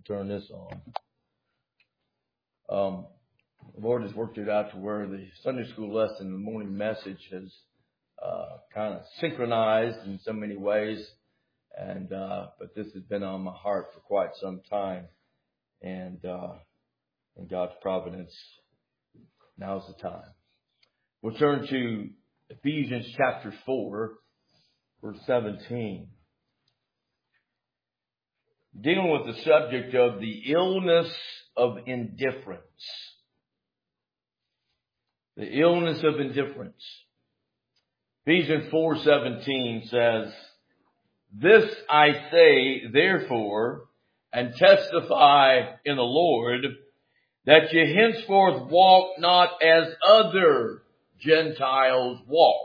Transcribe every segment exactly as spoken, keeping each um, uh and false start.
to turn this on. Um, the Lord has worked it out to where the Sunday school lesson, the morning message, has uh, kind of synchronized in so many ways. And uh, but this has been on my heart for quite some time, and uh, in God's providence, now's the time. We'll turn to Ephesians chapter four, verse seventeen. Dealing with the subject of the illness of indifference. The illness of indifference. Ephesians four seventeen says, "This I say, therefore, and testify in the Lord, that ye henceforth walk not as other Gentiles walk,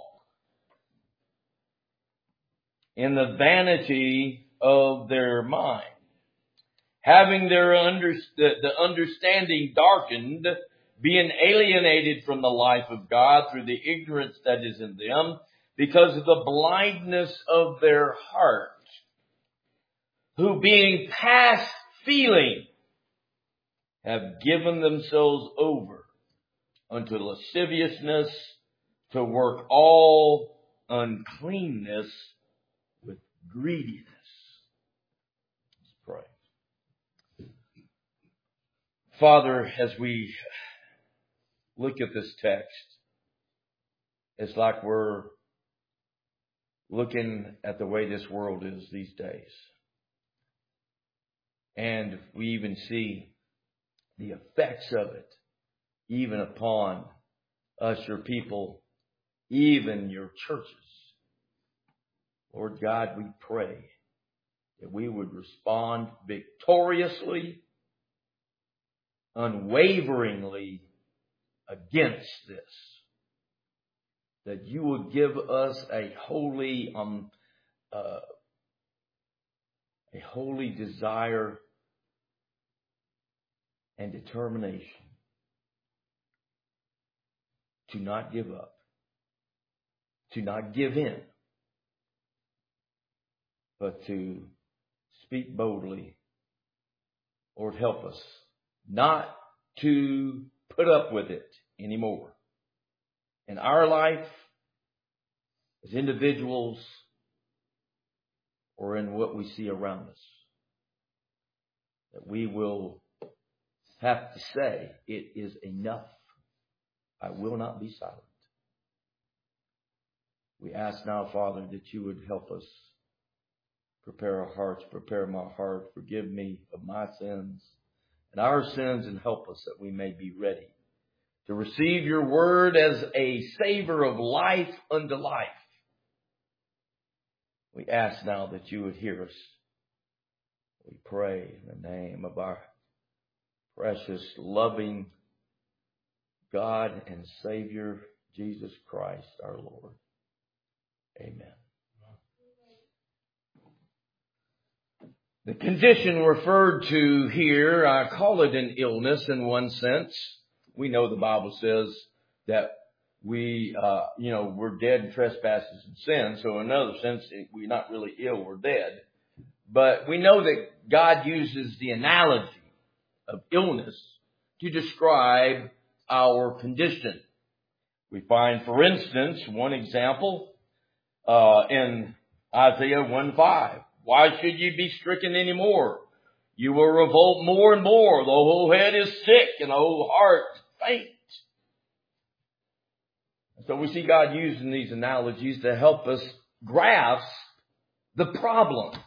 in the vanity of their mind, having their under, the, the understanding darkened, being alienated from the life of God through the ignorance that is in them, because of the blindness of their heart, who being past feeling, have given themselves over unto lasciviousness, to work all uncleanness with greediness." Let's pray. Father, as we look at this text, it's like we're looking at the way this world is these days. And we even see the effects of it, even upon us, your people, even your churches. Lord God, we pray that we would respond victoriously, unwaveringly against this. That you would give us a holy, um, uh, a holy desire and determination to not give up, to not give in, but to speak boldly. Lord, help us not to put up with it anymore. In our life, as individuals, or in what we see around us, that we will have to say, it is enough. I will not be silent. We ask now, Father, that you would help us prepare our hearts, prepare my heart, forgive me of my sins and our sins, and help us that we may be ready to receive your word as a savor of life unto life. We ask now that you would hear us. We pray in the name of our precious, loving God and Savior, Jesus Christ, our Lord. Amen. The condition referred to here, I call it an illness in one sense. We know the Bible says that we, uh, you know, we're dead in trespasses and sin. So in another sense, we're not really ill, we're dead. But we know that God uses the analogy of illness to describe our condition. We find, for instance, one example uh, in Isaiah one five. "Why should you be stricken anymore? You will revolt more and more. The whole head is sick and the whole heart faint." So we see God using these analogies to help us grasp the problem.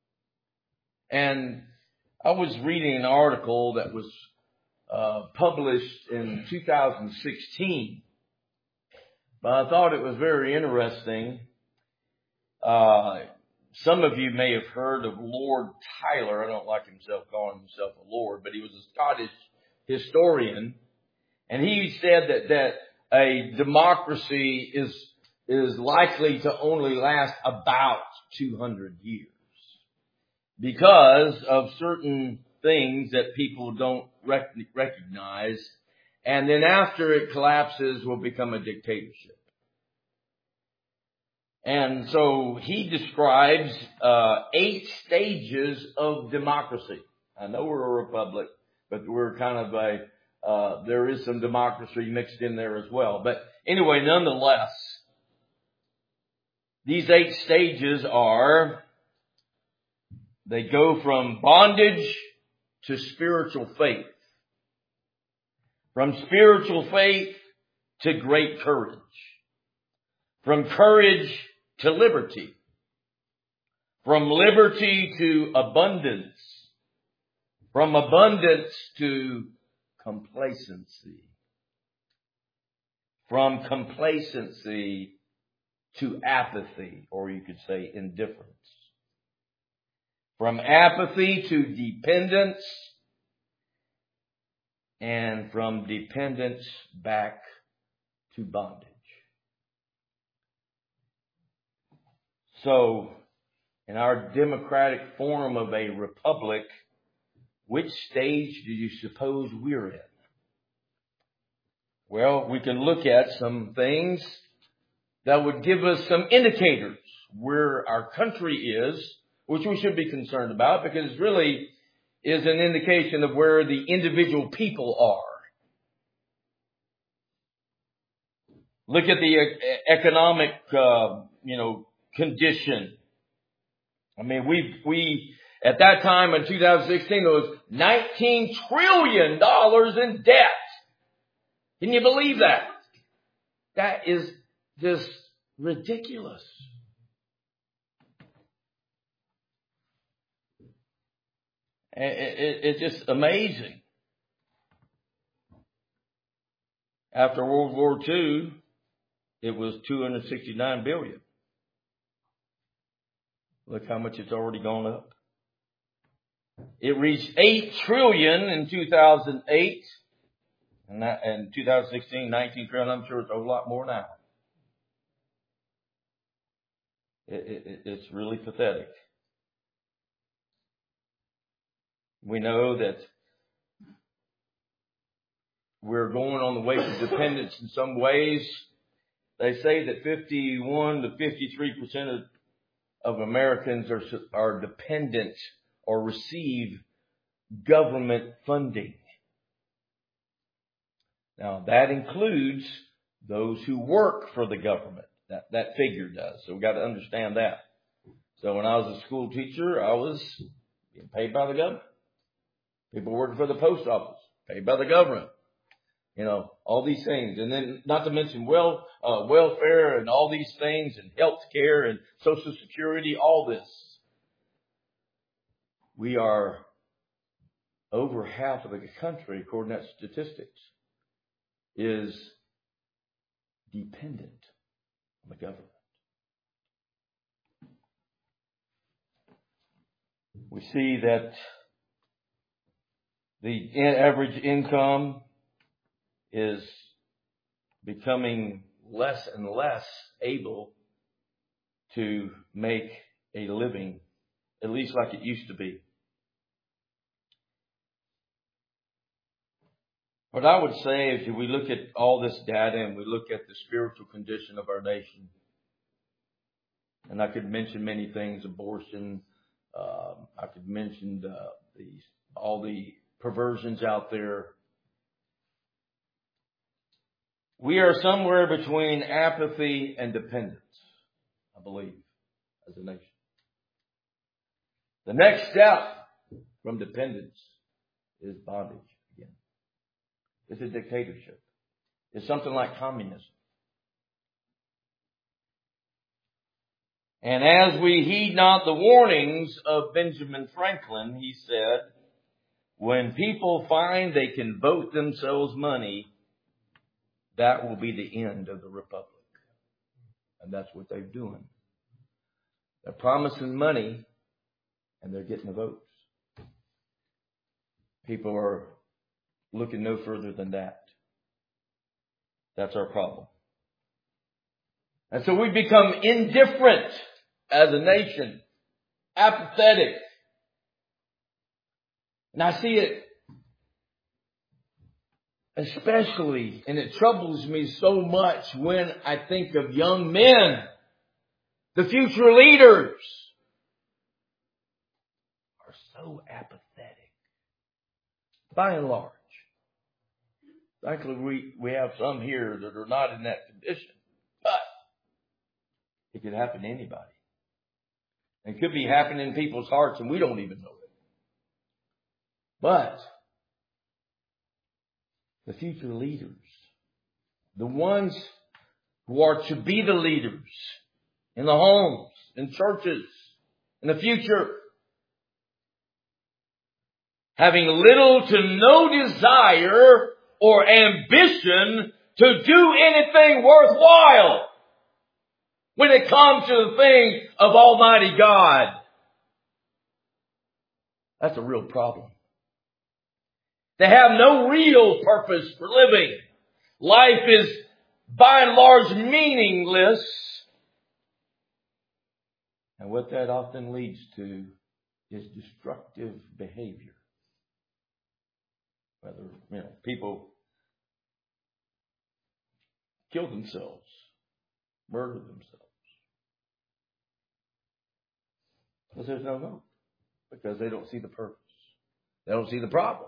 And I was reading an article that was uh, published in two thousand sixteen. But I thought it was very interesting. Uh, some of you may have heard of Lord Tyler. I don't like himself calling himself a Lord, but he was a Scottish historian. And he said that, that a democracy is, is likely to only last about two hundred years because of certain things that people don't rec- recognize. And then after it collapses, will become a dictatorship. And so he describes uh, eight stages of democracy. I know we're a republic, but we're kind of a, uh, there is some democracy mixed in there as well. But anyway, nonetheless, these eight stages are, they go from bondage to spiritual faith. From spiritual faith to great courage. From courage to liberty. From liberty to abundance. From abundance to complacency. From complacency to apathy, or you could say indifference. From apathy to dependence, and from dependence back to bondage. So, in our democratic form of a republic, which stage do you suppose we're in? Well, we can look at some things that would give us some indicators where our country is, which we should be concerned about, because it really is an indication of where the individual people are. Look at the economic, uh, you know, condition. I mean, we we at that time in two thousand sixteen there was nineteen trillion dollars in debt. Can you believe that? That is just ridiculous. It, it, it's just amazing. After World War Two, it was two hundred sixty-nine billion. Look how much it's already gone up. It reached eight trillion in two thousand eight, and that, and two thousand sixteen, nineteen trillion. I'm sure it's a lot more now. It, it, it's really pathetic. We know that we're going on the way to dependence in some ways. They say that fifty-one to fifty-three percent of, of Americans are, are dependent or receive government funding. Now, that includes those who work for the government. That, that figure does. So we've got to understand that. So when I was a school teacher, I was being paid by the government. People working for the post office, paid by the government. You know, all these things. And then not to mention well, uh, welfare and all these things and health care and Social Security, all this. We are over half of the country, according to statistics, is dependent on the government. We see that the average income is becoming less and less able to make a living, at least like it used to be. What I would say is if we look at all this data and we look at the spiritual condition of our nation, and I could mention many things, abortion, uh, I could mention uh, these, all the perversions out there. We are somewhere between apathy and dependence, I believe, as a nation. The next step from dependence is bondage again. It's a dictatorship. It's something like communism. And as we heed not the warnings of Benjamin Franklin, he said, when people find they can vote themselves money, that will be the end of the republic. And that's what they're doing. They're promising money and they're getting the votes. People are looking no further than that. That's our problem. And so we become indifferent as a nation, apathetic. And I see it especially, and it troubles me so much when I think of young men, the future leaders, are so apathetic. By and large. Thankfully, we, we have some here that are not in that condition. But it could happen to anybody. It could be happening in people's hearts and we don't even know it. But the future leaders, the ones who are to be the leaders in the homes, in churches, in the future, having little to no desire or ambition to do anything worthwhile when it comes to the things of Almighty God. That's a real problem. They have no real purpose for living. Life is by and large meaningless. And what that often leads to is destructive behavior. Whether, you know, people kill themselves, murder themselves. Because there's no hope. Because they don't see the purpose. They don't see the problem.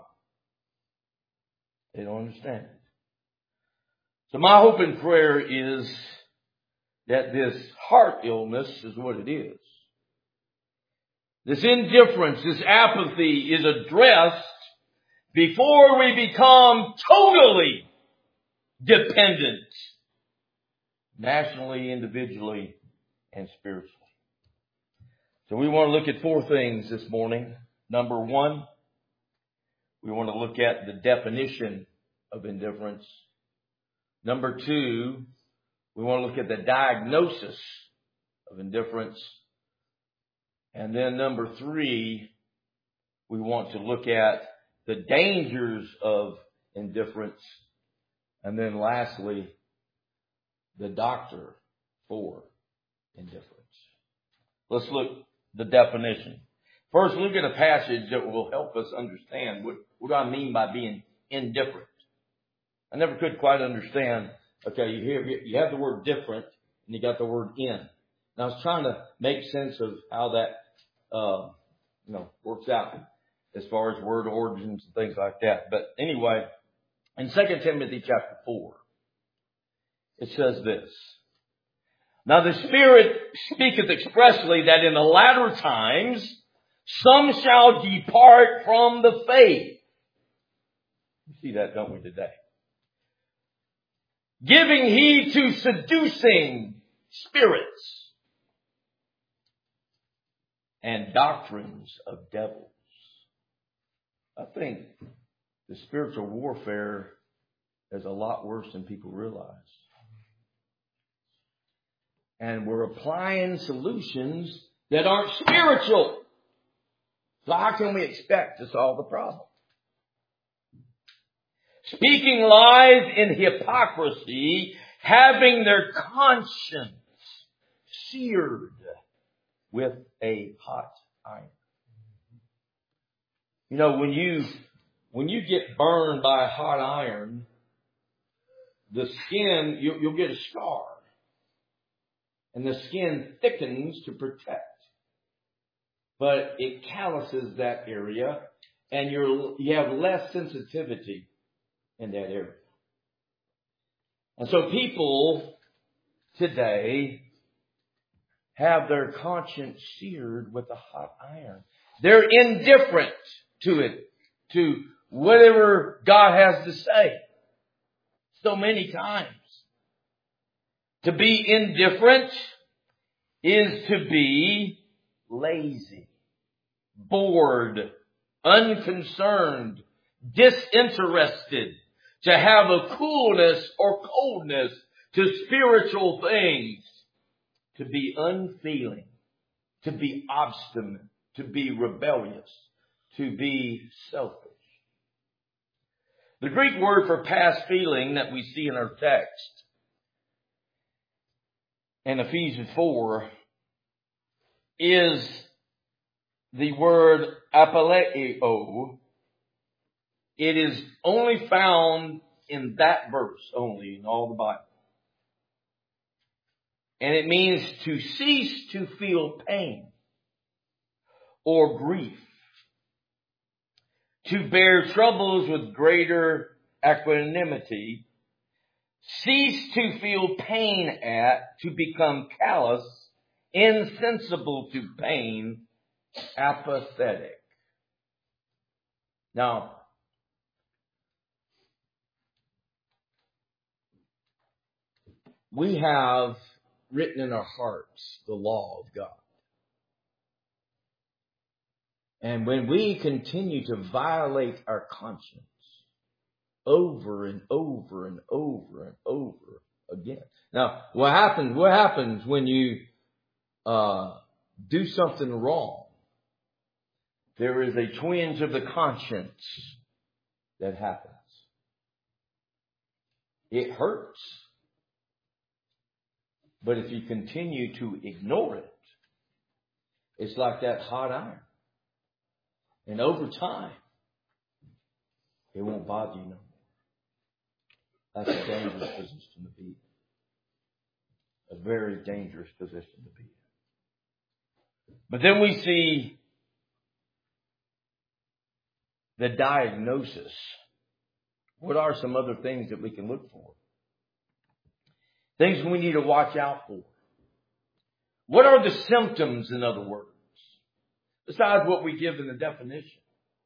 They don't understand it. So my hope and prayer is that this heart illness is what it is. This indifference, this apathy is addressed before we become totally dependent, nationally, individually, and spiritually. So we want to look at four things this morning. Number one, we want to look at the definition of indifference. Number two, we want to look at the diagnosis of indifference. And then number three, we want to look at the dangers of indifference. And then lastly, the doctor for indifference. Let's look at the definition. First, look at a passage that will help us understand what, what do I mean by being indifferent. I never could quite understand. Okay, you hear you have the word different and you got the word in. And I was trying to make sense of how that uh, you know works out as far as word origins and things like that. But anyway, in Second Timothy chapter four, it says this. Now the Spirit speaketh expressly that in the latter times some shall depart from the faith. You see that, don't we, today? Giving heed to seducing spirits and doctrines of devils. I think the spiritual warfare is a lot worse than people realize. And we're applying solutions that aren't spiritual. So how can we expect to solve the problem? Speaking lies in hypocrisy, having their conscience seared with a hot iron. You know, when you when you get burned by a hot iron, the skin, you, you'll get a scar. And the skin thickens to protect. But it calluses that area, and you're, you have less sensitivity in that area. And so people today have their conscience seared with a hot iron. They're indifferent to it, to whatever God has to say. So many times. To be indifferent is to be lazy, bored, unconcerned, disinterested, to have a coolness or coldness to spiritual things, to be unfeeling, to be obstinate, to be rebellious, to be selfish. The Greek word for past feeling that we see in our text in Ephesians four is the word apaleo. It is only found in that verse only in all the Bible. And it means to cease to feel pain or grief. to bear troubles with greater equanimity, cease to feel pain at, to become callous, insensible to pain, apathetic. Now, we have written in our hearts the law of God. And when we continue to violate our conscience over and over and over and over again. Now, what happens, what happens when you uh, do something wrong? There is a twinge of the conscience that happens. It hurts. But if you continue to ignore it, it's like that hot iron. And over time, it won't bother you no more. That's a dangerous position to be in. A very dangerous position to be in. But then we see the diagnosis. What are some other things that we can look for? Things we need to watch out for. What are the symptoms, in other words? Besides what we give in the definition.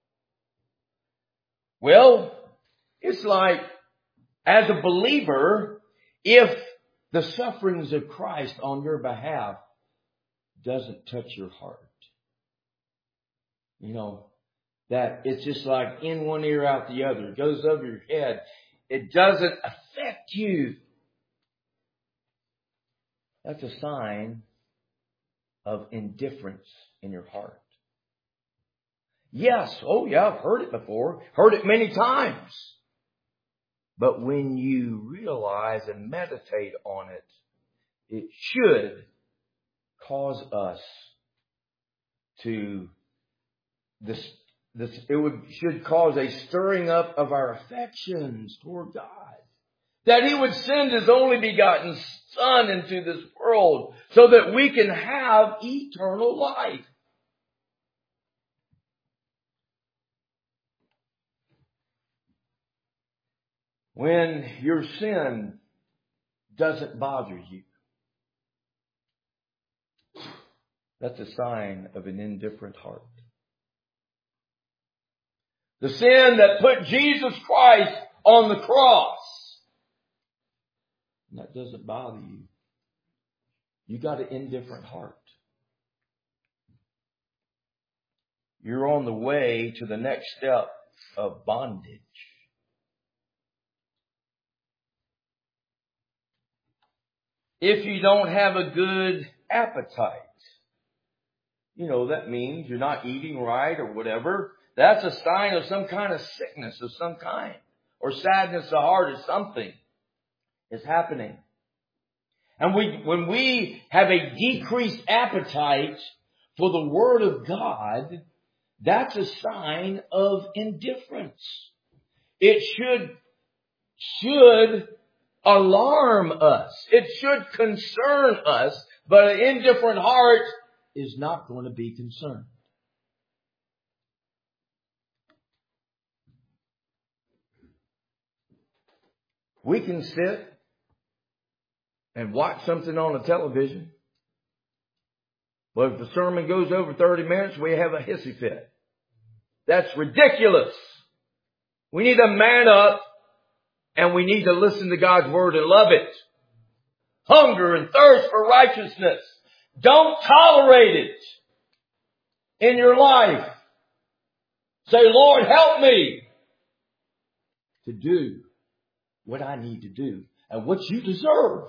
Well, it's like, as a believer, if the sufferings of Christ on your behalf doesn't touch your heart, you know, that it's just like in one ear out the other. It goes over your head. It doesn't affect you. That's a sign of indifference in your heart. Yes, oh yeah, I've heard it before. Heard it many times. But when you realize and meditate on it, it should cause us to, this, this, it would, should cause a stirring up of our affections toward God. That He would send His only begotten Son into this world so that we can have eternal life. When your sin doesn't bother you, that's a sign of an indifferent heart. The sin that put Jesus Christ on the cross, that doesn't bother you. You got an indifferent heart. You're on the way to the next step of bondage. If you don't have a good appetite, you know, that means you're not eating right or whatever. That's a sign of some kind of sickness of some kind. Or sadness of heart or something is happening. And we, when we have a decreased appetite for the Word of God, that's a sign of indifference. It should, should alarm us. It should concern us, but an indifferent heart is not going to be concerned. We can sit and watch something on the television, but if the sermon goes over thirty minutes, we have a hissy fit. That's ridiculous. We need to man up and we need to listen to God's Word and love it. Hunger and thirst for righteousness. Don't tolerate it in your life. Say, Lord, help me to do what I need to do and what you deserve.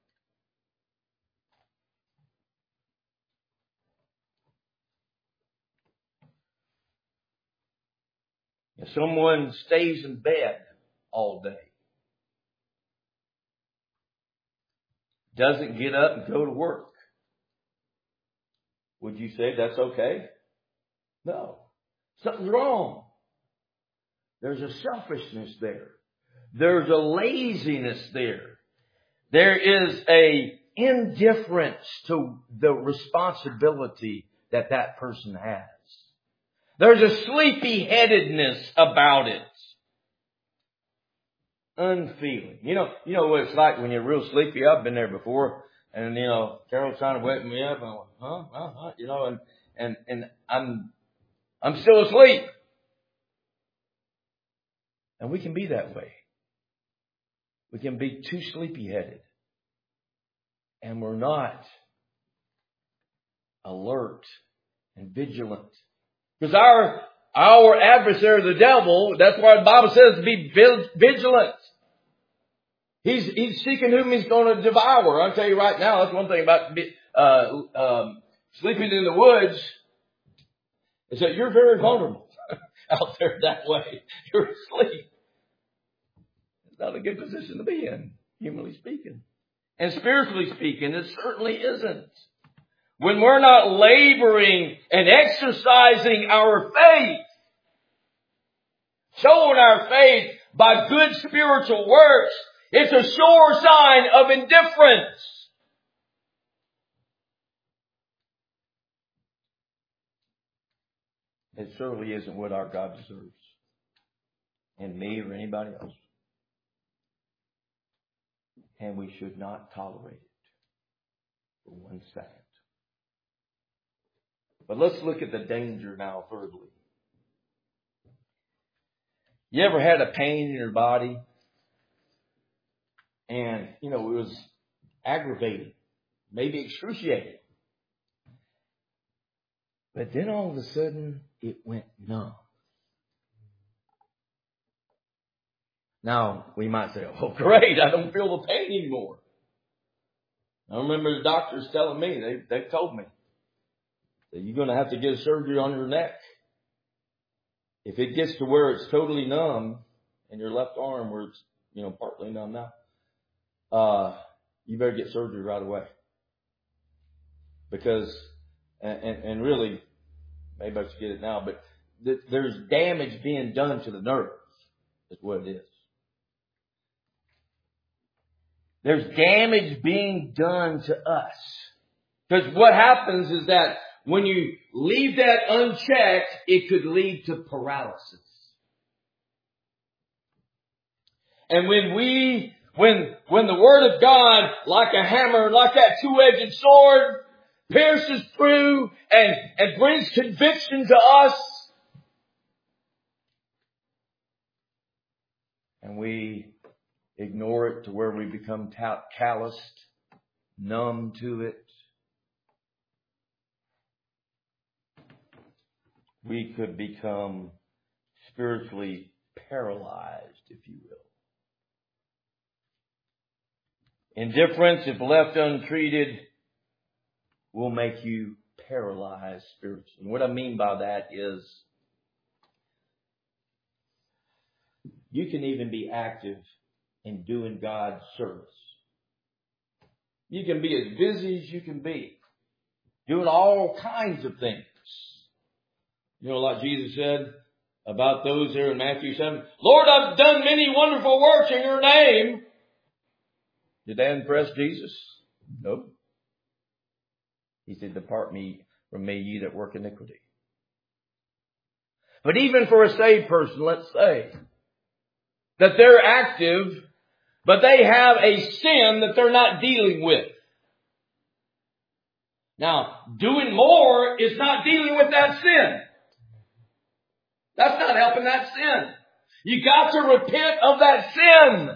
If someone stays in bed all day, doesn't get up and go to work, would you say that's okay? No. Something's wrong. There's a selfishness there. There's a laziness there. There is a indifference to the responsibility that that person has. There's a sleepy-headedness about it. Unfeeling. You know, you know what it's like when you're real sleepy. I've been there before. And, you know, Carol's trying to wake me up. And I went, huh, huh, huh, you know, and, and, and I'm, I'm still asleep. And we can be that way. We can be too sleepy-headed. And we're not alert and vigilant. Because our, our adversary, the devil, that's why the Bible says to be vigilant. He's, he's seeking whom he's going to devour. I'll tell you right now, that's one thing about uh, um, sleeping in the woods, is that you're very vulnerable out there that way. You're asleep. It's not a good position to be in, humanly speaking. And spiritually speaking, it certainly isn't. When we're not laboring and exercising our faith, showing our faith by good spiritual works, it's a sure sign of indifference. It certainly isn't what our God deserves. And me or anybody else. And we should not tolerate it for one second. But let's look at the danger now, thirdly. You ever had a pain in your body? And, you know, it was aggravating, maybe excruciating. But then all of a sudden, it went numb. Now, we might say, oh, great, I don't feel the pain anymore. I remember the doctors telling me, they, they told me, that you're going to have to get a surgery on your neck. If it gets to where it's totally numb, in your left arm where it's, you know, partly numb now, uh, you better get surgery right away. Because, and, and, and really, maybe I should get it now, but th- there's damage being done to the nerves, is what it is. There's damage being done to us. Because what happens is that when you leave that unchecked, it could lead to paralysis. And when we, when, when the Word of God, like a hammer, like that two-edged sword, pierces through and, and brings conviction to us, and we ignore it to where we become calloused, numb to it, we could become spiritually paralyzed, if you will. Indifference, if left untreated, will make you paralyzed spiritually. And what I mean by that is you can even be active in doing God's service. You can be as busy as you can be, doing all kinds of things. You know, like Jesus said about those there in Matthew seven, Lord, I've done many wonderful works in your name. Did that impress Jesus? No. He said, depart me from me, ye that work iniquity. But even for a saved person, let's say that they're active, but they have a sin that they're not dealing with. Now, doing more is not dealing with that sin. That's not helping that sin. You got to repent of that sin.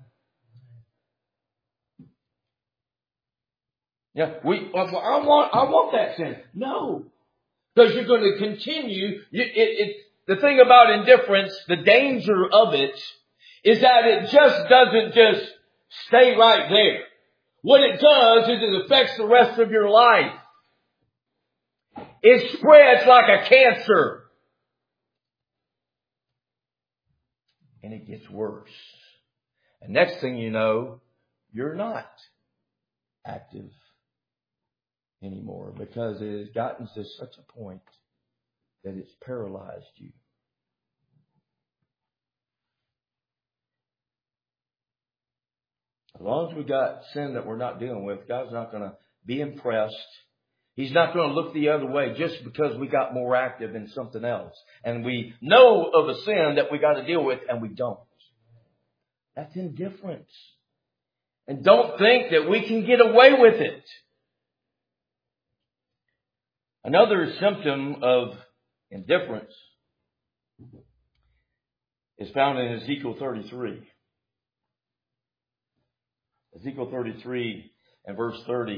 Yeah, we. I want. I want that sin. No, because you're going to continue. You, it, it, the thing about indifference, the danger of it, is that it just doesn't just stay right there. What it does is it affects the rest of your life. It spreads like a cancer. And it gets worse. And next thing you know, you're not active anymore because it has gotten to such a point that it's paralyzed you. As long as we got sin that we're not dealing with, God's not going to be impressed. He's not going to look the other way just because we got more active in something else. And we know of a sin that we got to deal with and we don't. That's indifference. And don't think that we can get away with it. Another symptom of indifference is found in Ezekiel thirty-three. Ezekiel thirty-three and verse thirty.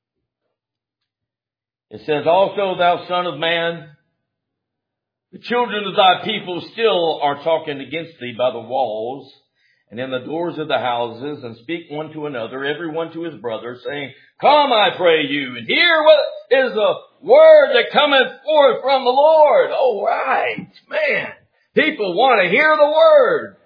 It says, also, thou son of man, the children of thy people still are talking against thee by the walls and in the doors of the houses, and speak one to another, every one to his brother, saying, come, I pray you, and hear what is the word that cometh forth from the Lord. All right, man. People want to hear the word.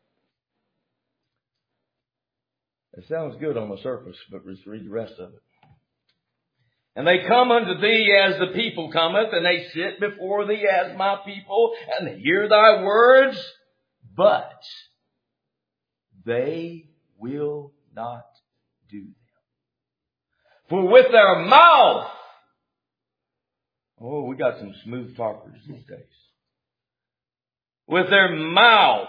It sounds good on the surface, but let's read the rest of it. And they come unto thee as the people cometh, and they sit before thee as my people, and they hear thy words, but they will not do them. For with their mouth, oh, we got some smooth talkers these days. With their mouth,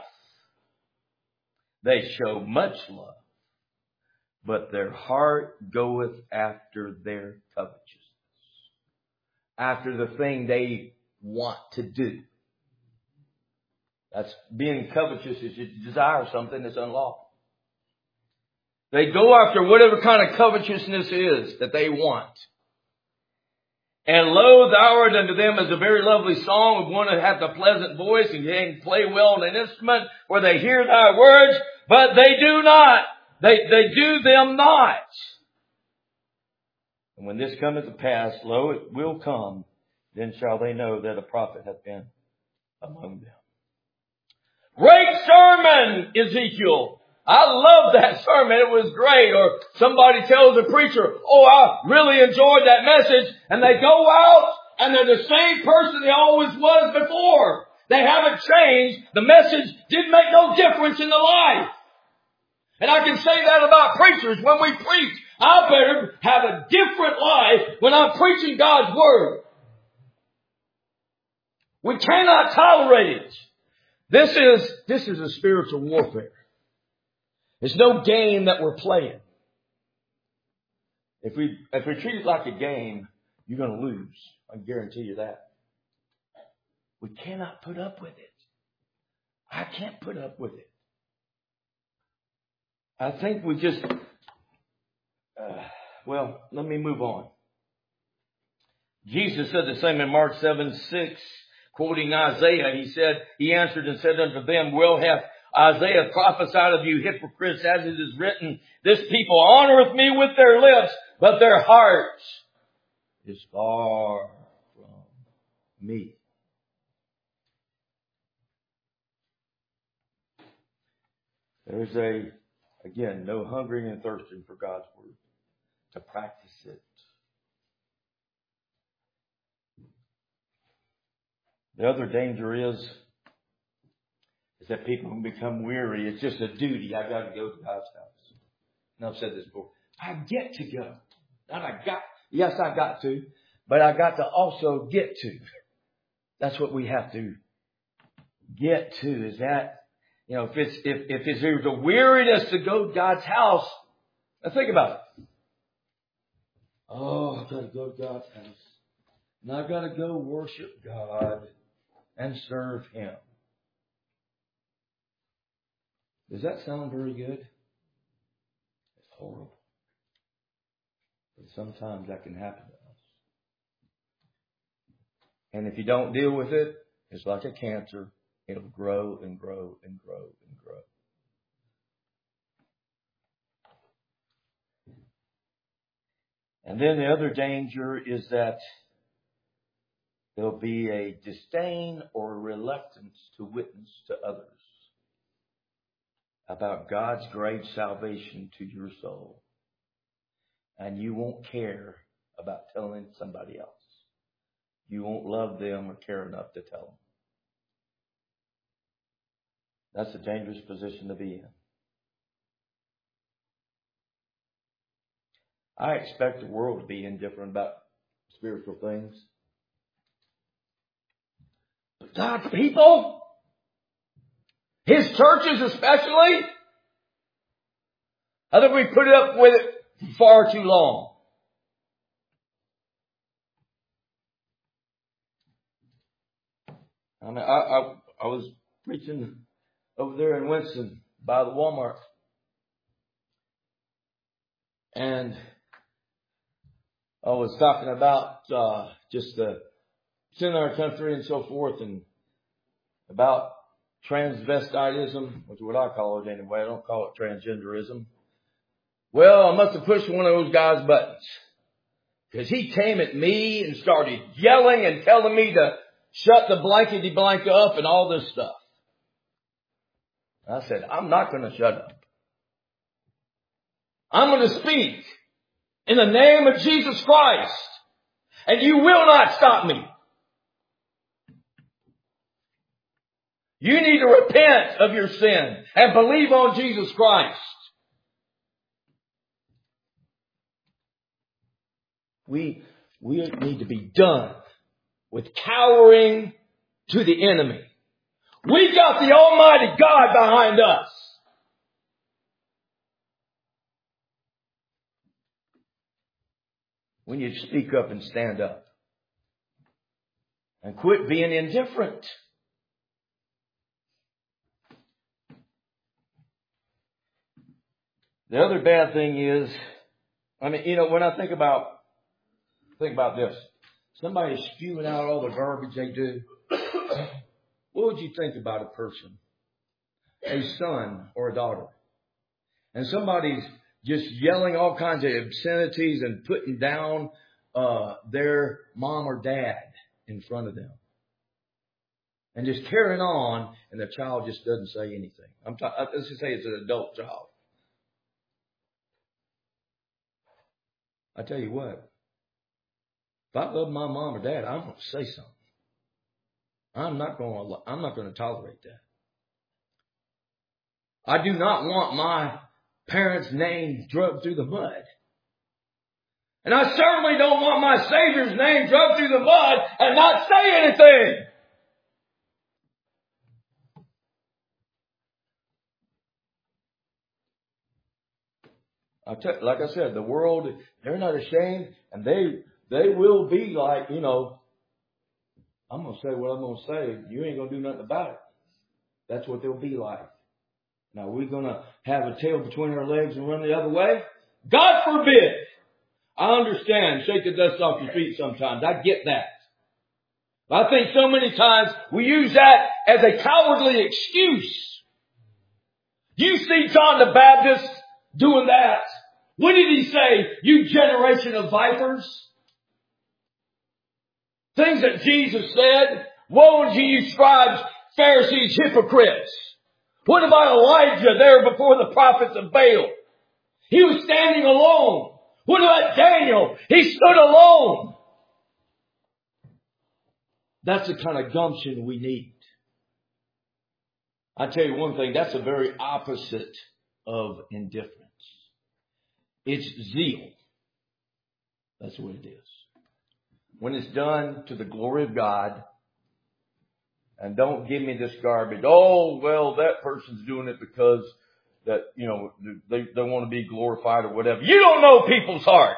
they show much love, but their heart goeth after their covetousness, after the thing they want to do. That's being covetous, is you desire something that's unlawful. They go after whatever kind of covetousness is that they want. And lo, thou art unto them as a very lovely song of one that hath a pleasant voice and can play well on an instrument, where they hear thy words, but they do not. They, they do them not. And when this cometh to pass, lo, it will come, then shall they know that a prophet hath been among them. Great sermon, Ezekiel. I love that sermon. It was great. Or somebody tells a preacher, oh, I really enjoyed that message. And they go out and they're the same person they always was before. They haven't changed. The message didn't make no difference in the life. And I can say that about preachers when we preach. I better have a different life when I'm preaching God's Word. We cannot tolerate it. This is, this is a spiritual warfare. It's no game that we're playing. If we, if we treat it like a game, you're going to lose. I guarantee you that. We cannot put up with it. I can't put up with it. I think we just, uh, well, let me move on. Jesus said the same in Mark seven six, quoting Isaiah. He said, he answered and said unto them, well hath Isaiah prophesied of you hypocrites, as it is written, this people honoreth me with their lips, but their heart is far from me. There's a, again, no hungering and thirsting for God's Word, to practice it. The other danger is, is that people can become weary. It's just a duty. I got to go to God's house. And I've said this before. I get to go. Not I got. Yes, I got to. But I got to also get to. That's what we have to get to. Is that, you know, if it's, if, if it's, there's a weariness to go to God's house, now think about it. Oh, I've got to go to God's house. And I've got to go worship God and serve Him. Does that sound very good? It's horrible. But sometimes that can happen to us. And if you don't deal with it, it's like a cancer. It'll grow and grow and grow and grow. And then the other danger is that there'll be a disdain or a reluctance to witness to others about God's great salvation to your soul. And you won't care about telling somebody else. You won't love them or care enough to tell them. That's a dangerous position to be in. I expect the world to be indifferent about spiritual things. But God's people, His churches especially, I think we put up with it far too long. I mean, I, I, I was preaching over there in Winston by the Walmart. And I was talking about uh, just the sin in our country and so forth, and about transvestitism, which is what I call it anyway. I don't call it transgenderism. Well, I must have pushed one of those guys' buttons, because he came at me and started yelling and telling me to shut the blankety blank up and all this stuff. I said, I'm not going to shut up. I'm going to speak in the name of Jesus Christ, and you will not stop me. You need to repent of your sin and believe on Jesus Christ. We, we need to be done with cowering to the enemy. We got the Almighty God behind us. We need to speak up and stand up. And quit being indifferent. The other bad thing is, I mean, you know, when I think about, think about this. Somebody's spewing out all the garbage they do. What would you think about a person, a son or a daughter? And somebody's just yelling all kinds of obscenities and putting down uh, their mom or dad in front of them. And just carrying on, and the child just doesn't say anything. I'm ta- let's just say it's an adult child. I tell you what, if I love my mom or dad, I'm going to say something. I'm not going to, I'm not going to tolerate that. I do not want my parents' name drugged through the mud. And I certainly don't want my Savior's name drugged through the mud and not say anything. I tell, like I said, the world, they're not ashamed, and they they will be like, you know, I'm going to say what I'm going to say. You ain't going to do nothing about it. That's what they'll be like. Now, are we going to have a tail between our legs and run the other way? God forbid. I understand. Shake the dust off your feet sometimes. I get that. But I think so many times we use that as a cowardly excuse. You see John the Baptist doing that. What did he say? You generation of vipers. Things that Jesus said. Woe unto you, scribes, Pharisees, hypocrites. What about Elijah there before the prophets of Baal? He was standing alone. What about Daniel? He stood alone. That's the kind of gumption we need. I tell you one thing, that's the very opposite of indifference. It's zeal. That's what it is. When it's done to the glory of God, and don't give me this garbage. Oh, well, that person's doing it because that, you know, they, they want to be glorified or whatever. You don't know people's heart.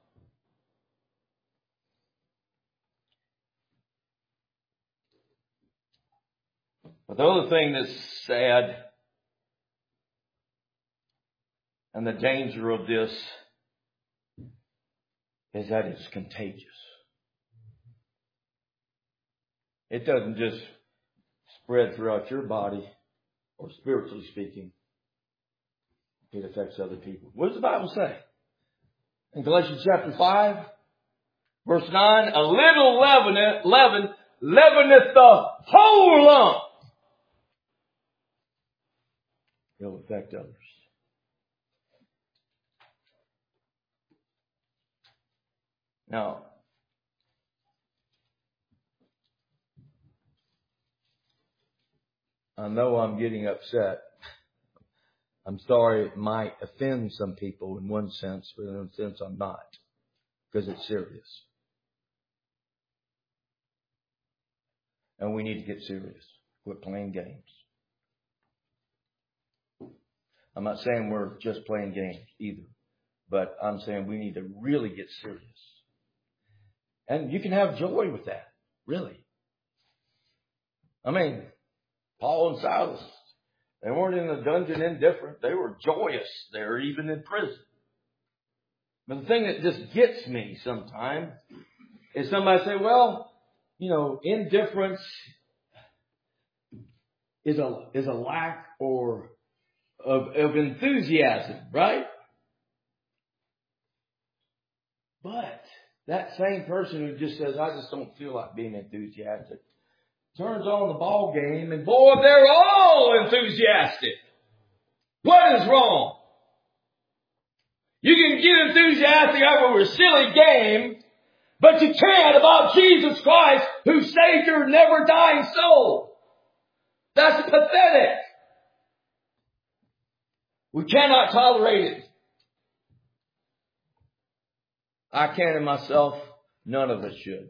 But the other thing that's sad, and the danger of this, is that it's contagious. It doesn't just spread throughout your body, or spiritually speaking. It affects other people. What does the Bible say? In Galatians chapter five, verse nine, a little leaven, leaven leaveneth the whole lump. It'll affect others. Now, I know I'm getting upset. I'm sorry it might offend some people in one sense, but in a sense I'm not. Because it's serious. And we need to get serious. Quit playing games. I'm not saying we're just playing games either. But I'm saying we need to really get serious. And you can have joy with that. Really. I mean, Paul and Silas, they weren't in the dungeon indifferent. They were joyous there, even in prison. But the thing that just gets me sometimes is somebody say, well, you know, indifference is a is a lack or of, of enthusiasm, right? But that same person who just says, I just don't feel like being enthusiastic, turns on the ball game and boy, they're all enthusiastic. What is wrong? You can get enthusiastic over a silly game, but you can't about Jesus Christ who saved your never dying soul. That's pathetic. We cannot tolerate it. I can't in myself. None of us should.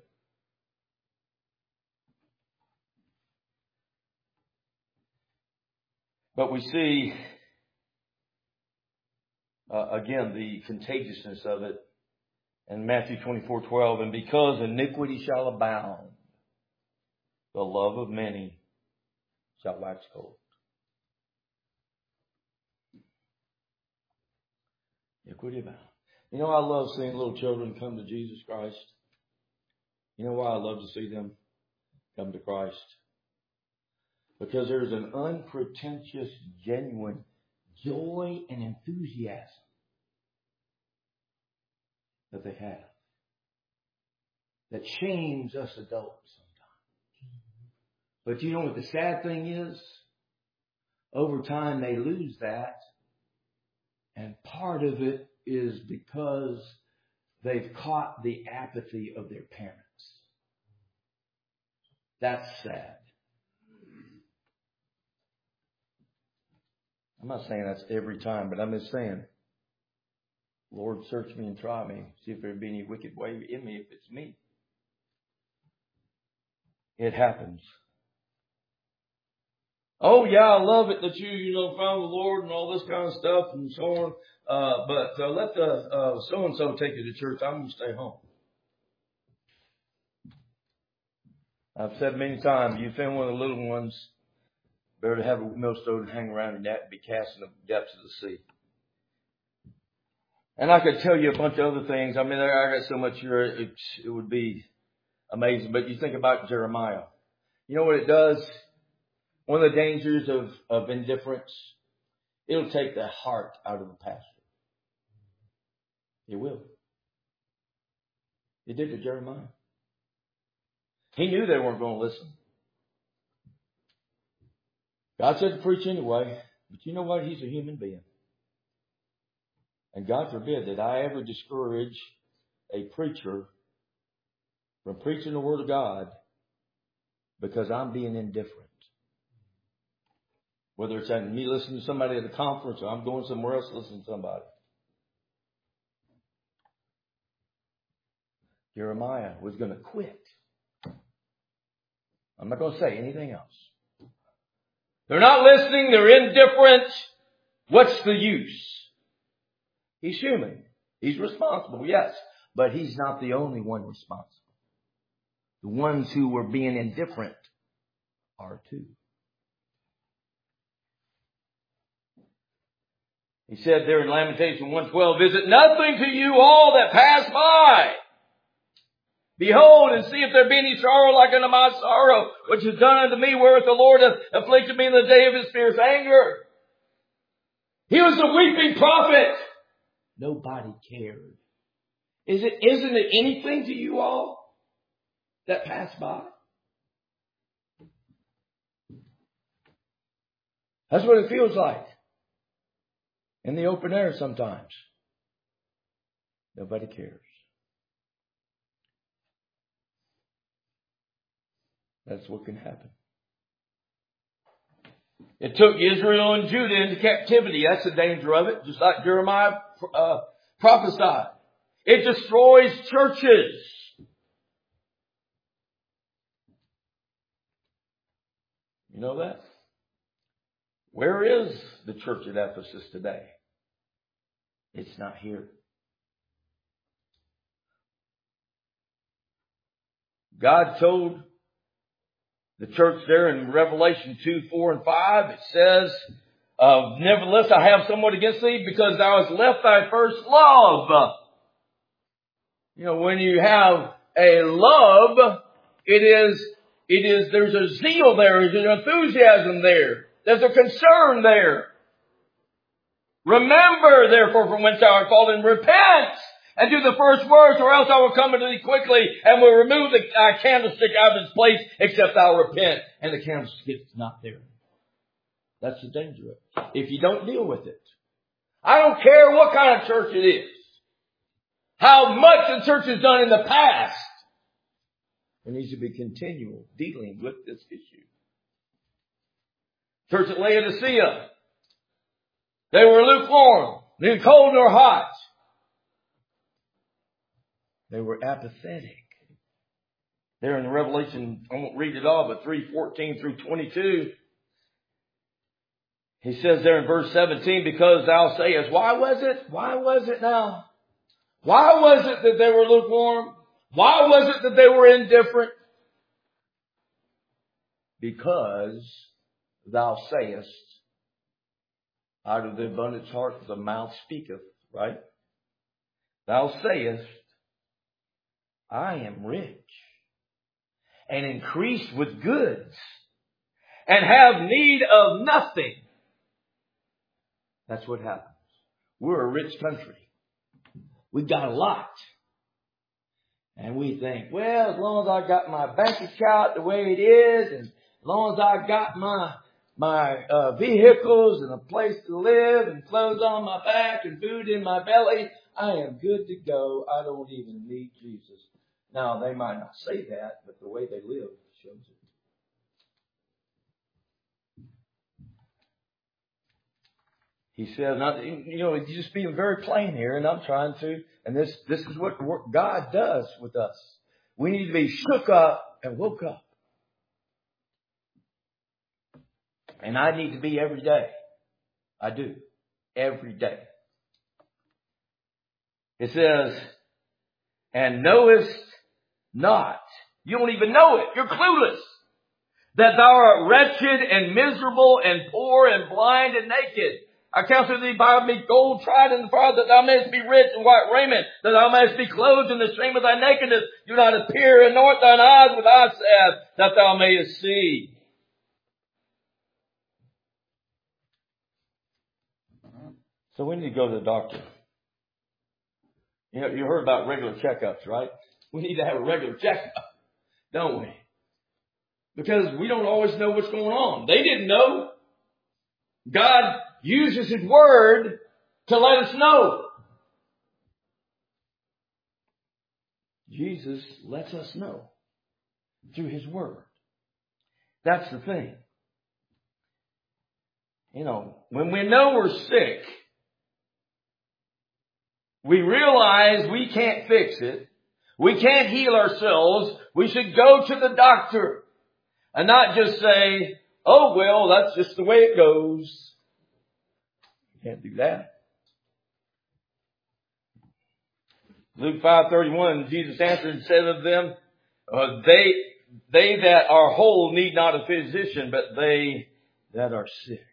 But we see, uh, again, the contagiousness of it in Matthew twenty-four twelve. And because iniquity shall abound, the love of many shall wax cold. Iniquity abound. You know, I love seeing little children come to Jesus Christ. You know why I love to see them come to Christ? Because there's an unpretentious, genuine joy and enthusiasm that they have that shames us adults sometimes. But you know what the sad thing is? Over time they lose that. And part of it is because they've caught the apathy of their parents. That's sad. I'm not saying that's every time, but I'm just saying, Lord, search me and try me. See if there be any wicked way in me if it's me. It happens. Oh, yeah, I love it that you, you know, found the Lord and all this kind of stuff and so on. Uh, but uh, let the uh, so-and-so take you to church. I'm going to stay home. I've said many times, you find one of the little ones, better to have a millstone hang around your neck and be cast in the depths of the sea. And I could tell you a bunch of other things. I mean, I got so much here, it, it would be amazing. But you think about Jeremiah. You know what it does? One of the dangers of, of indifference, it'll take the heart out of the pastor. It will. It did to Jeremiah. He knew they weren't going to listen. God said to preach anyway, but you know what? He's a human being. And God forbid that I ever discourage a preacher from preaching the Word of God because I'm being indifferent. Whether it's having me listening to somebody at a conference or I'm going somewhere else to listen to somebody. Jeremiah was going to quit. I'm not going to say anything else. They're not listening. They're indifferent. What's the use? He's human. He's responsible, yes. But he's not the only one responsible. The ones who were being indifferent are too. He said there in Lamentation one twelve, is it nothing to you all that pass by? Behold, and see if there be any sorrow like unto my sorrow, which is done unto me, wherewith the Lord hath afflicted me in the day of his fierce anger. He was a weeping prophet. Nobody cared. Is it, isn't it anything to you all that pass by? That's what it feels like. In the open air sometimes. Nobody cares. That's what can happen. It took Israel and Judah into captivity. That's the danger of it. Just like Jeremiah uh, prophesied. It destroys churches. You know that? Where is the church at Ephesus today? It's not here. God told the church there in Revelation two, four, and five, it says, uh, nevertheless, I have somewhat against thee, because thou hast left thy first love. You know, when you have a love, it is, it is, there's a zeal there, there's an enthusiasm there, there's a concern there. Remember, therefore, from whence thou art fallen, repent, and do the first works, or else I will come unto thee quickly, and will remove the uh, candlestick out of its place, except thou repent. And the candlestick is not there. That's the danger of it. If you don't deal with it. I don't care what kind of church it is. How much the church has done in the past. There needs to be continual dealing with this issue. Church at Laodicea. They were lukewarm, neither cold nor hot. They were apathetic. There in the Revelation, I won't read it all, but three fourteen through twenty-two. He says there in verse seventeen, because thou sayest, why was it? Why was it now? Why was it that they were lukewarm? Why was it that they were indifferent? Because thou sayest, out of the abundance heart the mouth speaketh, right? Thou sayest, I am rich and increased with goods and have need of nothing. That's what happens. We're a rich country. We've got a lot. And we think, well, as long as I got my bank account the way it is, and as long as I got my my uh, vehicles and a place to live and clothes on my back and food in my belly, I am good to go. I don't even need Jesus. Now, they might not say that, but the way they live shows it. He says, not, you know, he's just being very plain here, and I'm trying to, and this, this is what God does with us. We need to be shook up and woke up. And I need to be every day. I do. Every day. It says, and knowest not. You don't even know it. You're clueless. That thou art wretched and miserable and poor and blind and naked. I counsel thee, buy me gold tried in the fire, that thou mayest be rich in white raiment, that thou mayest be clothed in the shame of thy nakedness. Do not appear, anoint thine eyes with eye salve, that thou mayest see. So we need to go to the doctor. You know, you heard about regular checkups, right? We need to have a regular checkup, don't we? Because we don't always know what's going on. They didn't know. God uses His Word to let us know. Jesus lets us know through His Word. That's the thing. You know, when we know we're sick, we realize we can't fix it. We can't heal ourselves. We should go to the doctor and not just say, oh, well, that's just the way it goes. You can't do that. Luke five thirty-one, Jesus answered and said of them, uh, they, they that are whole need not a physician, but they that are sick.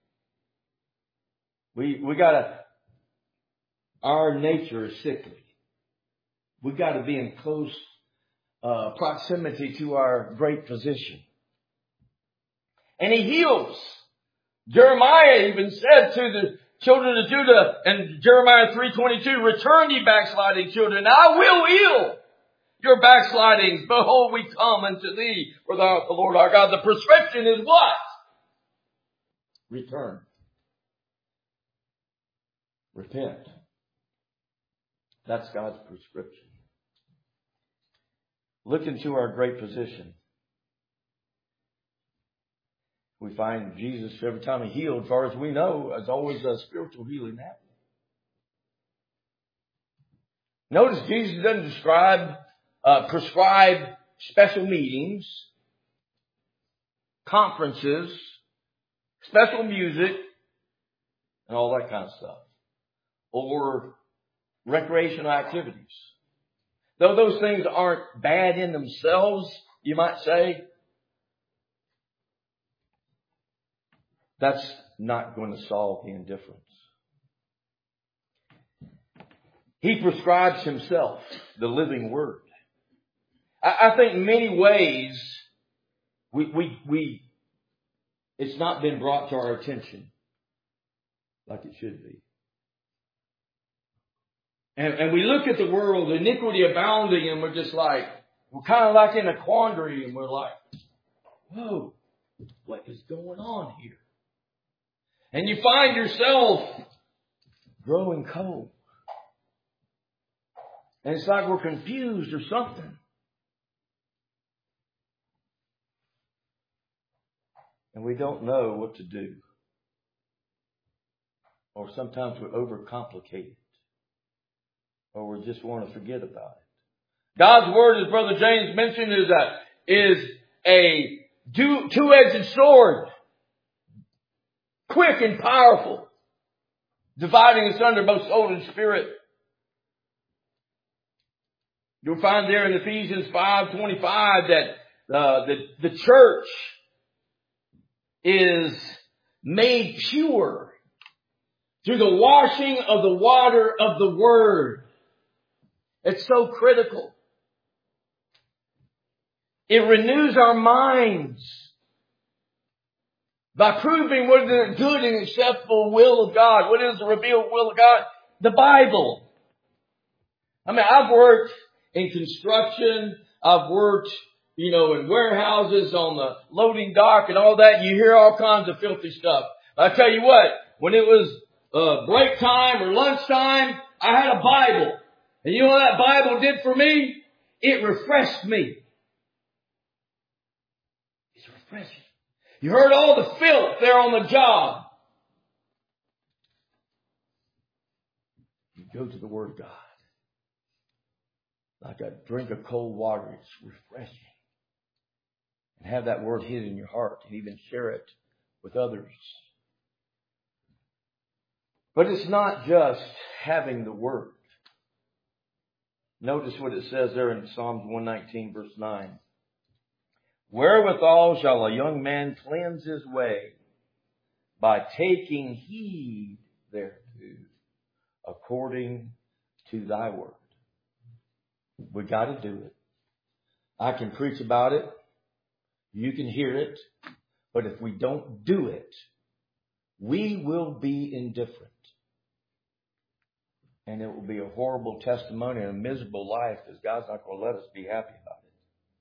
We, we gotta, our nature is sickly. We got to be in close uh, proximity to our great physician. And He heals. Jeremiah even said to the children of Judah in Jeremiah three twenty-two, return ye backsliding children, I will heal your backslidings. Behold, we come unto thee, for thou art the Lord our God. The prescription is what? Return. Repent. That's God's prescription. Look into our great physician. We find Jesus, every time He healed, as far as we know, as always a spiritual healing happening. Notice Jesus doesn't describe, uh, prescribe special meetings, conferences, special music, and all that kind of stuff. Or recreational activities. Though those things aren't bad in themselves, you might say, that's not going to solve the indifference. He prescribes himself, the living word. I, I think in many ways, we, we, we, it's not been brought to our attention like it should be. And, and we look at the world, iniquity abounding, and we're just like, we're kind of like in a quandary, and we're like, whoa, what is going on here? And you find yourself growing cold. And it's like we're confused or something. And we don't know what to do. Or sometimes we overcomplicate it. Or we just want to forget about it. God's word, as Brother James mentioned, is a, is a two-edged sword. Quick and powerful. Dividing asunder both soul and spirit. You'll find there in Ephesians five twenty-five that uh, the, the church is made pure through the washing of the water of the Word. It's so critical. It renews our minds by proving what is the good and acceptable will of God. What is the revealed will of God? The Bible. I mean, I've worked in construction. I've worked, you know, in warehouses on the loading dock and all that. You hear all kinds of filthy stuff. I tell you what, when it was uh, break time or lunchtime, I had a Bible. And you know what that Bible did for me? It refreshed me. It's refreshing. You heard all the filth there on the job. You go to the Word of God. Like a drink of cold water. It's refreshing. And have that Word hid in your heart and even share it with others. But it's not just having the Word. Notice what it says there in Psalms one nineteen verse nine. Wherewithal shall a young man cleanse his way? By taking heed thereto, according to thy word. We got to do it. I can preach about it. You can hear it. But if we don't do it, we will be indifferent. And it will be a horrible testimony and a miserable life because God's not going to let us be happy about it.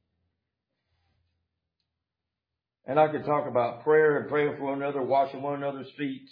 And I could talk about prayer and praying for one another, washing one another's feet.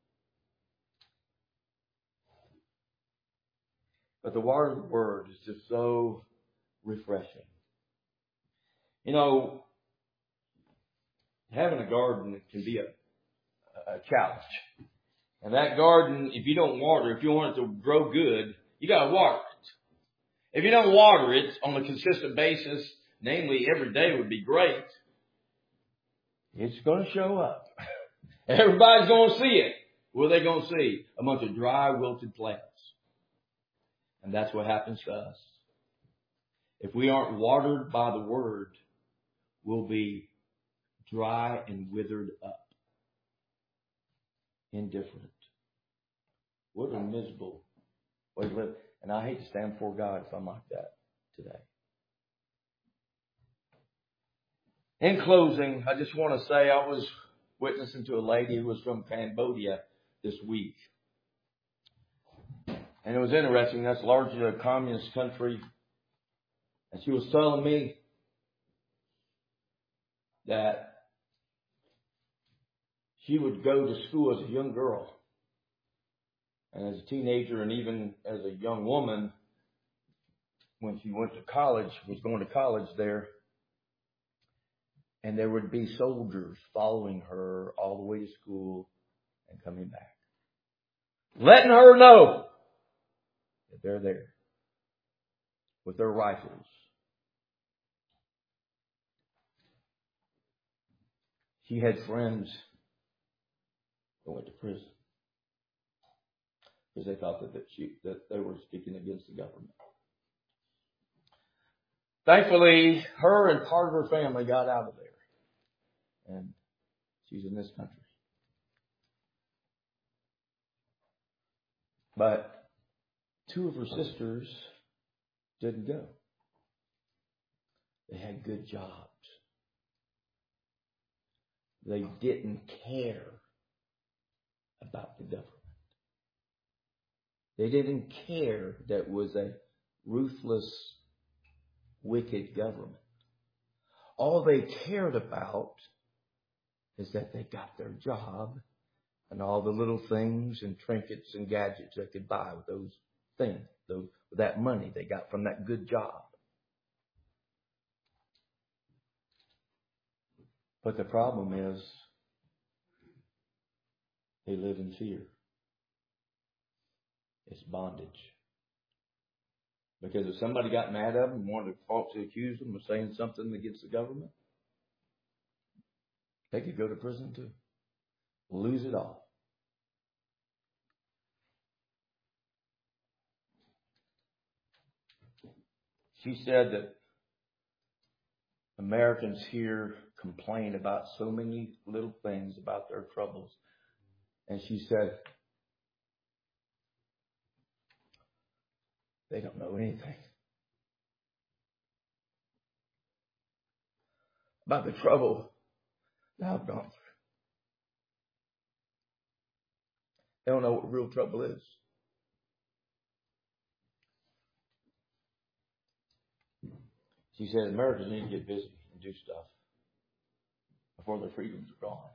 But the water of the Word is just so refreshing. You know, having a garden can be a, a challenge. And that garden, if you don't water, if you want it to grow good, you got to water it. If you don't water it on a consistent basis, namely every day would be great, it's going to show up. Everybody's going to see it. What are they going to see? A bunch of dry, wilted plants. And that's what happens to us. If we aren't watered by the Word, we'll be dry and withered up. Indifferent. What a miserable way to live. And I hate to stand before God if I'm like that today. In closing, I just want to say I was witnessing to a lady who was from Cambodia this week. And it was interesting. That's largely a communist country. And she was telling me that she would go to school as a young girl. And as a teenager and even as a young woman, when she went to college, was going to college there, and there would be soldiers following her all the way to school and coming back. Letting her know that they're there with their rifles. She had friends that went to prison because they thought that, that, she, that they were speaking against the government. Thankfully, her and part of her family got out of there. And she's in this country. But two of her sisters didn't go. They had good jobs. They didn't care about the government. They didn't care that it was a ruthless, wicked government. All they cared about is that they got their job and all the little things and trinkets and gadgets they could buy with those things, those, with that money they got from that good job. But the problem is they live in fear. It's bondage. Because if somebody got mad at them and wanted to falsely accuse them of saying something against the government, they could go to prison too. Lose it all. She said that Americans here complain about so many little things about their troubles. And she said, they don't know anything about the trouble that I've gone through. They don't know what real trouble is. She said Americans need to get busy and do stuff before their freedoms are gone.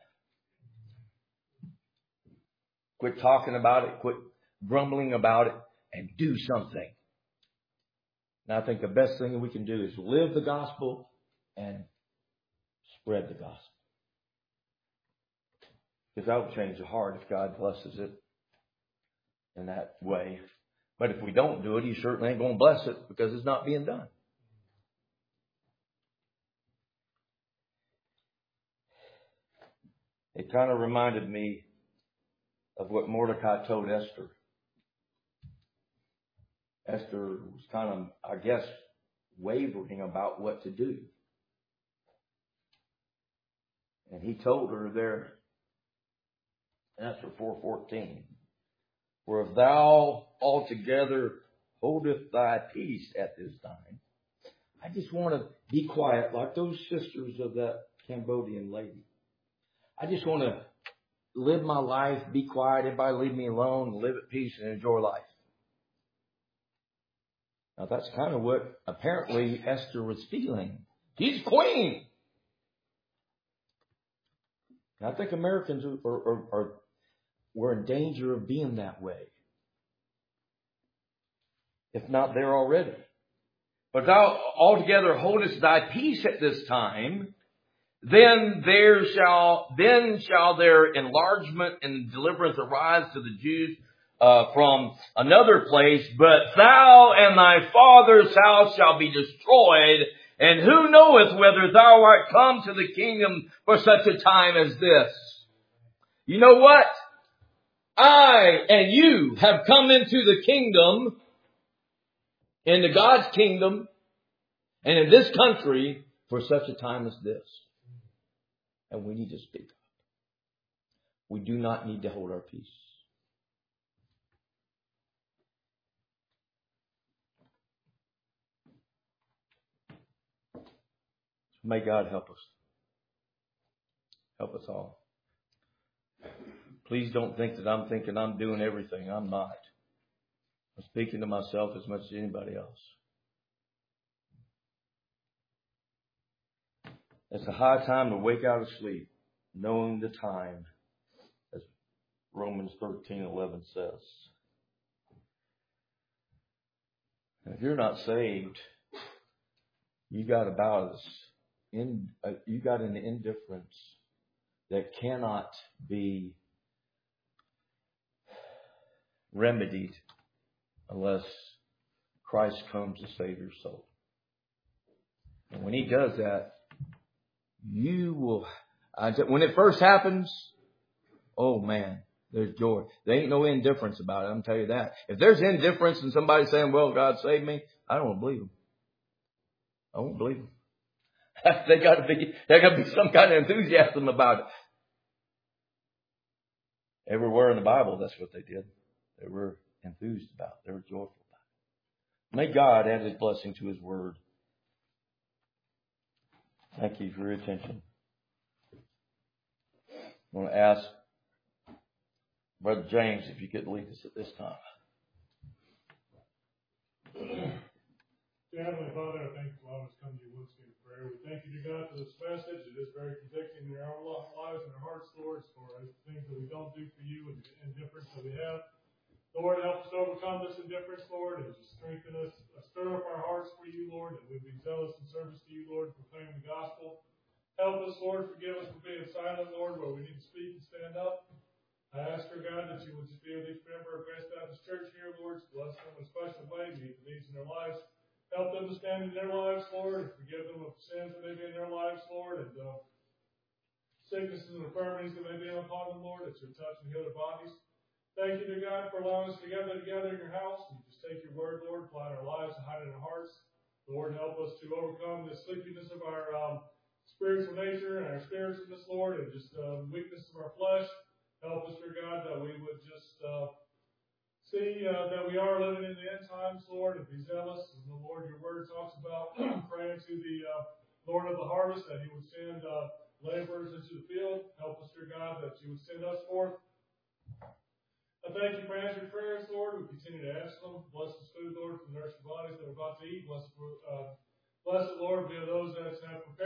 Quit talking about it, quit grumbling about it, and do something. And I think the best thing we can do is live the gospel and spread the gospel. Because that will change the heart if God blesses it in that way. But if we don't do it, He certainly ain't going to bless it because it's not being done. It kind of reminded me of what Mordecai told Esther. Esther was kind of, I guess, wavering about what to do. And he told her there, in Esther four fourteen, for if thou altogether holdeth thy peace at this time, I just want to be quiet like those sisters of that Cambodian lady. I just want to live my life, be quiet, everybody leave me alone, live at peace and enjoy life. Now that's kind of what apparently Esther was feeling. She's queen. And I think Americans are, are, are we're in danger of being that way. If not there already. But thou altogether holdest thy peace at this time, then there shall then shall their enlargement and deliverance arise to the Jews uh, from another place, but thou and thy father's house shall be destroyed, and who knoweth whether thou art come to the kingdom for such a time as this? You know what? I and you have come into the kingdom, into God's kingdom, and in this country for such a time as this. And we need to speak up. We do not need to hold our peace. May God help us. Help us all. Please don't think that I'm thinking I'm doing everything. I'm not. I'm speaking to myself as much as anybody else. It's a high time to wake out of sleep, knowing the time, as Romans thirteen eleven says. And if you're not saved, you got about as in uh, you got an indifference that cannot be remedied unless Christ comes to save your soul. And when He does that, you will, I, when it first happens, oh man, there's joy. There ain't no indifference about it. I'm telling you that. If there's indifference in somebody saying, well, God saved me, I don't want to believe them. I won't believe them. they got to be, there got to be some kind of enthusiasm about it. Everywhere in the Bible, that's what they did. They were enthused about it. They were joyful about it. May God add His blessing to His word. Thank you for your attention. I want to ask Brother James if you could lead us at this time. Dear Heavenly Father, I thank you for allowing us to come to you once again in prayer. We thank you, dear God, for this message. It is very convicting in our lives and our hearts, Lord, for the things that we don't do for you and the indifference that we have. Lord, help us to overcome this indifference, Lord, and just strengthen us, uh, stir up our hearts for you, Lord, that we be zealous in service to you, Lord, proclaiming the gospel. Help us, Lord, forgive us for being silent, Lord, where we need to speak and stand up. I ask, dear God, that you would just be with each member of Grace Baptist Church here, Lord, to bless them in a special way, meet the needs in their lives. Help them to stand in their lives, Lord, and forgive them of sins that may be in their lives, Lord, and uh, sicknesses and infirmities that may be upon them, Lord, that you touch and heal their bodies. Thank you, dear God, for allowing us to gather together in your house. And just take your word, Lord, apply in our lives and hide it in our hearts. Lord, help us to overcome the sleepiness of our um, spiritual nature and our spiritualness, Lord, and just uh, weakness of our flesh. Help us, dear God, that we would just uh, see uh, that we are living in the end times, Lord, and be zealous. And the Lord, your word talks about praying to the uh, Lord of the harvest that He would send uh, laborers into the field. Help us, dear God, that you would send us forth. I thank you for answering prayers, Lord. We continue to ask them. Bless this food, Lord, for the nourishing bodies that we're about to eat. Bless, uh, bless it, Lord, be of those that have prepared.